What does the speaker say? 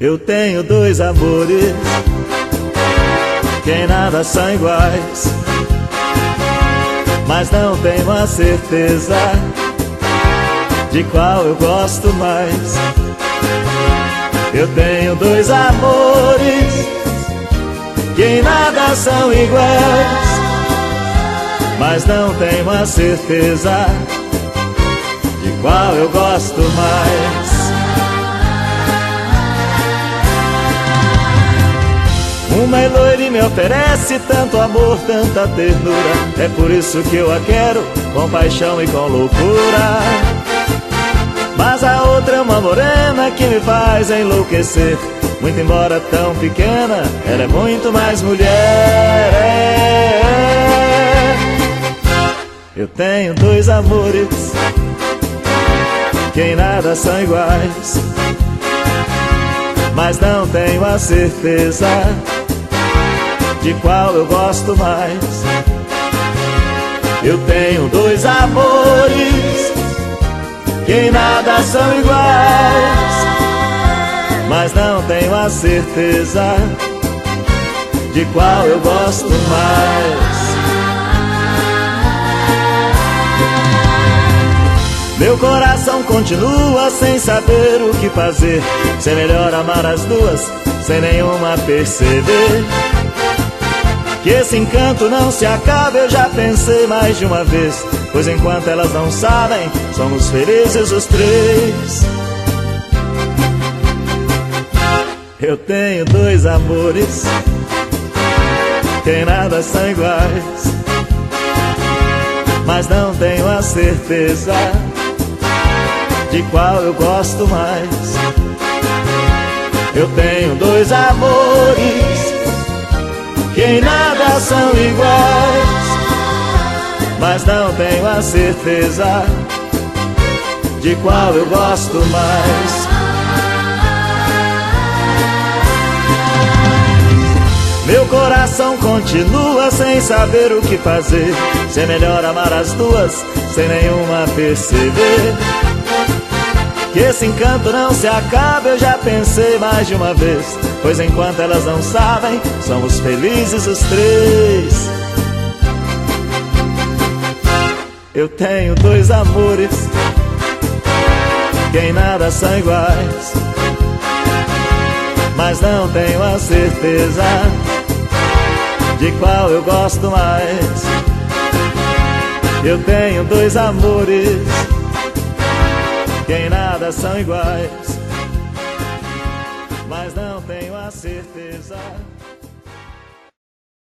Eu tenho dois amores, que em nada são iguais, mas não tenho a certeza de qual eu gosto mais. Eu tenho dois amores, que em nada são iguais, mas não tenho a certeza de qual eu gosto mais. Uma é loira e me oferece tanto amor, tanta ternura, é por isso que eu a quero com paixão e com loucura. Mas a outra é uma morena que me faz enlouquecer, muito embora tão pequena, ela é muito mais mulher. Eu tenho dois amores, que em nada são iguais, mas não tenho a certeza de qual eu gosto mais. Eu tenho dois amores, que em nada são iguais, mas não tenho a certeza de qual eu gosto mais. Meu coração continua sem saber o que fazer, se é melhor amar as duas sem nenhuma perceber. Que esse encanto não se acabe, eu já pensei mais de uma vez, pois enquanto elas não sabem, somos felizes os três. Eu tenho dois amores, que em nada são iguais, mas não tenho a certeza de qual eu gosto mais. Eu tenho dois amores, que em nada são iguais, mas não tenho a certeza de qual eu gosto mais. Meu coração continua sem saber o que fazer, se é melhor amar as duas sem nenhuma perceber. Que esse encanto não se acabe, eu já pensei mais de uma vez, pois enquanto elas não sabem, somos felizes os três. Eu tenho dois amores, que em nada são iguais, mas não tenho a certeza de qual eu gosto mais. Eu tenho dois amores, que em nada são iguais, mas não tenho a certeza